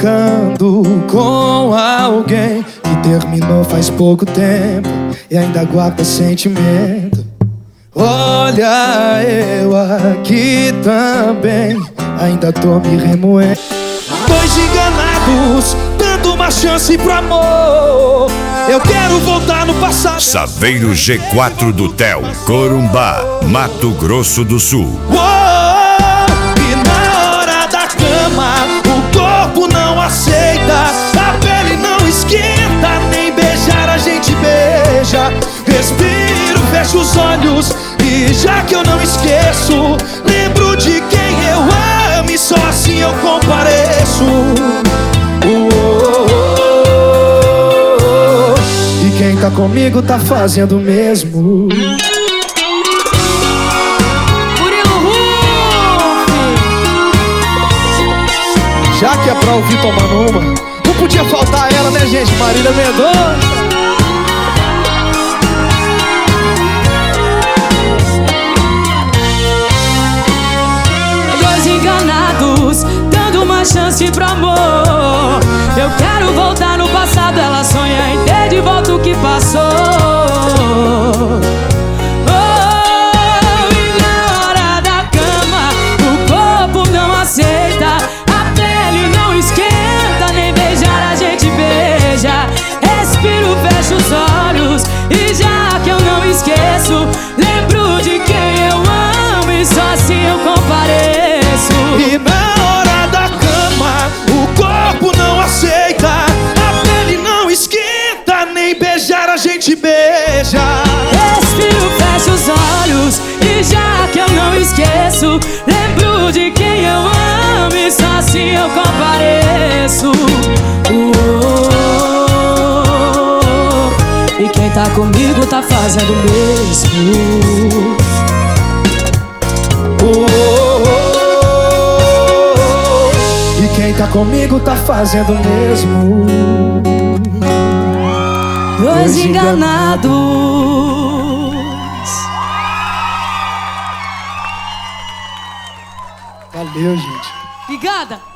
ficando com alguém que terminou faz pouco tempo e ainda guarda sentimento. Olha, eu aqui também ainda tô me remoendo. Dois enganados, dando uma chance pro amor. Eu quero voltar no passado. Saveiro G4 do Theo, Corumbá, Mato Grosso do Sul. E na hora da cama, o corpo não aceita, a pele não esquenta, nem beijar a gente beija. Respiro, fecho os olhos e já que eu não esqueço, lembro de quem eu amo e só assim eu compareço. E quem tá comigo tá fazendo o mesmo. Já que é pra ouvir tomando uma, não podia faltar ela, né, gente? Marília Mendonça. Dois enganados, dando uma chance pro amor. Eu quero voltar no passado, ela sonha em ter de volta o que passou. Oh, e na hora da cama, o corpo não aceita, a pele não esquenta, nem beijar a gente beija. Respiro, fecho os olhos e já que eu não esqueço, lembro de quem eu amo e só assim eu compareço. E na hora da cama, o corpo não aceita, a pele não esquenta, nem beijar a gente beija. Respiro, fecho os olhos e já que eu não esqueço, lembro de quem eu amo e só assim eu compareço. E quem tá comigo tá fazendo o mesmo. E quem tá comigo tá fazendo o mesmo. Dois enganados. Valeu, gente. Obrigada.